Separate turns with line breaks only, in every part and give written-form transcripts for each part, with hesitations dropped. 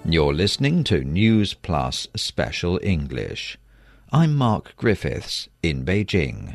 You're listening to News Plus Special English. I'm Mark Griffiths in Beijing.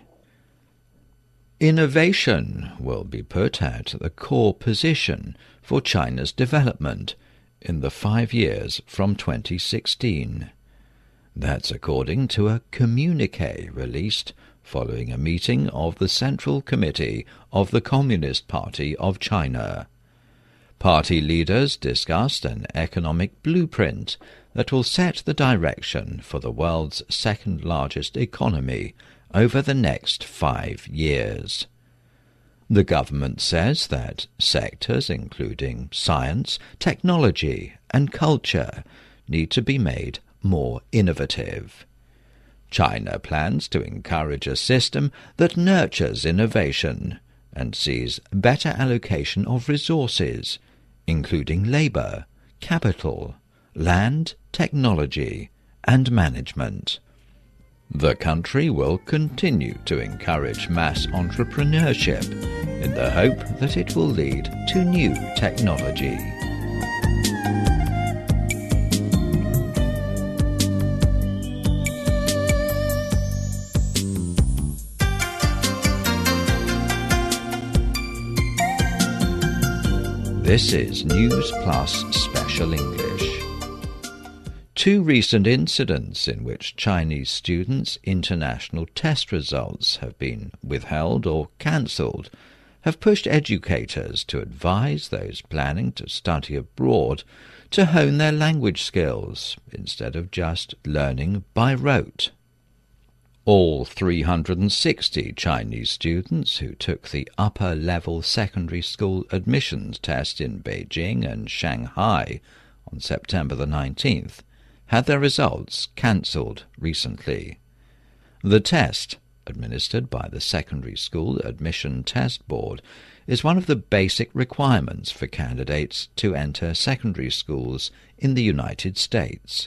Innovation will be put at the core position for China's development in the 5 years from 2016. That's according to a communiqué released following a meeting of the Central Committee of the Communist Party of China. Party leaders discussed an economic blueprint that will set the direction for the world's second-largest economy over the next 5 years. The government says that sectors including science, technology and culture need to be made more innovative. China plans to encourage a system that nurtures innovation and sees better allocation of resources, including labour, capital, land, technology and management. The country will continue to encourage mass entrepreneurship in the hope that it will lead to new technology. This is News Plus Special English. 2 recent incidents in which Chinese students' international test results have been withheld or cancelled have pushed educators to advise those planning to study abroad to hone their language skills instead of just learning by rote. All 360 Chinese students who took the upper-level secondary school admissions test in Beijing and Shanghai on September the 19th had their results cancelled recently. The test, administered by the Secondary School Admission Test Board, is one of the basic requirements for candidates to enter secondary schools in the United States.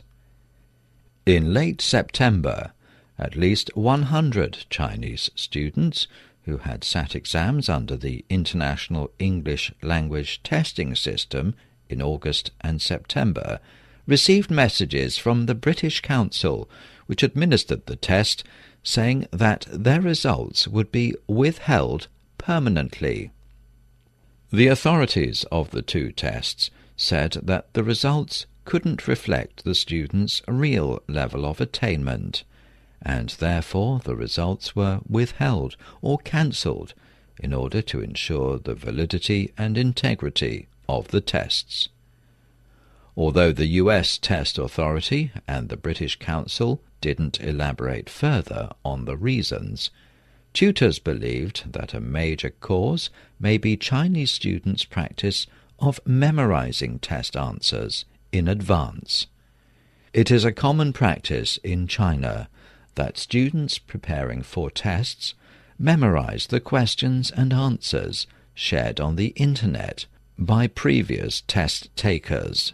In late September, at least 100 Chinese students who had sat exams under the International English Language Testing System in August and September received messages from the British Council, which administered the test, saying that their results would be withheld permanently. The authorities of the 2 tests said that the results couldn't reflect the students' real level of attainment, and therefore the results were withheld or cancelled in order to ensure the validity and integrity of the tests. Although the US Test Authority and the British Council didn't elaborate further on the reasons, tutors believed that a major cause may be Chinese students' practice of memorizing test answers in advance. It is a common practice in China that students preparing for tests memorize the questions and answers shared on the Internet by previous test takers.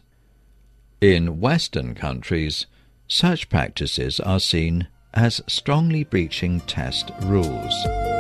In Western countries, such practices are seen as strongly breaching test rules.